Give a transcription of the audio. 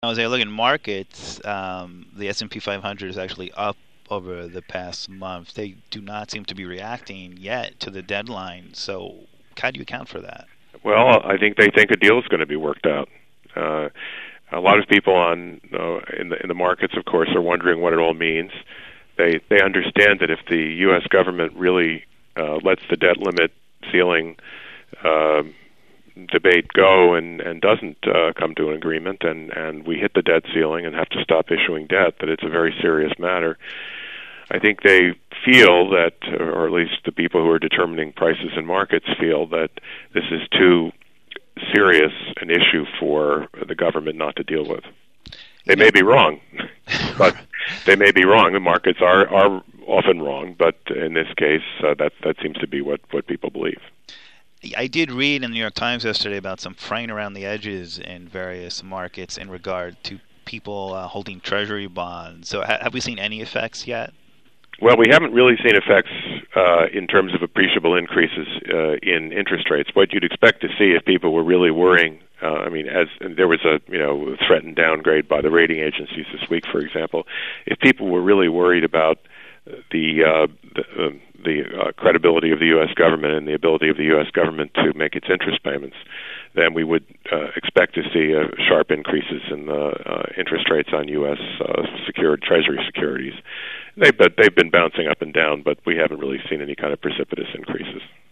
Now, as I look at markets, the S&P 500 is actually up over the past month. They do not seem to be reacting yet to the deadline. So, how do you account for that? Well, I think they think a deal is going to be worked out. Uh, a lot of people in the markets, of course, are wondering what it all means. They understand that if the U.S. government really lets the debt limit ceiling uh, debate go and doesn't come to an agreement, and we hit the debt ceiling and have to stop issuing debt, that it's a very serious matter. I think they feel that, or at least the people who are determining prices in markets feel that this is too serious an issue for the government not to deal with. They You may know, be wrong, but they may be wrong. The markets are often wrong, but in this case, that seems to be what people believe. I did read in the New York Times yesterday about some fraying around the edges in various markets in regard to people holding treasury bonds. So, have we seen any effects yet? Well, we haven't really seen effects in terms of appreciable increases in interest rates. What you'd expect to see if people were really worrying, I mean, as and there was a threatened downgrade by the rating agencies this week, for example, if people were really worried about the credibility of the U.S. government and the ability of the U.S. government to make its interest payments, then we would expect to see sharp increases in the interest rates on U.S. Secured Treasury securities. They've been bouncing up and down, but we haven't really seen any kind of precipitous increases.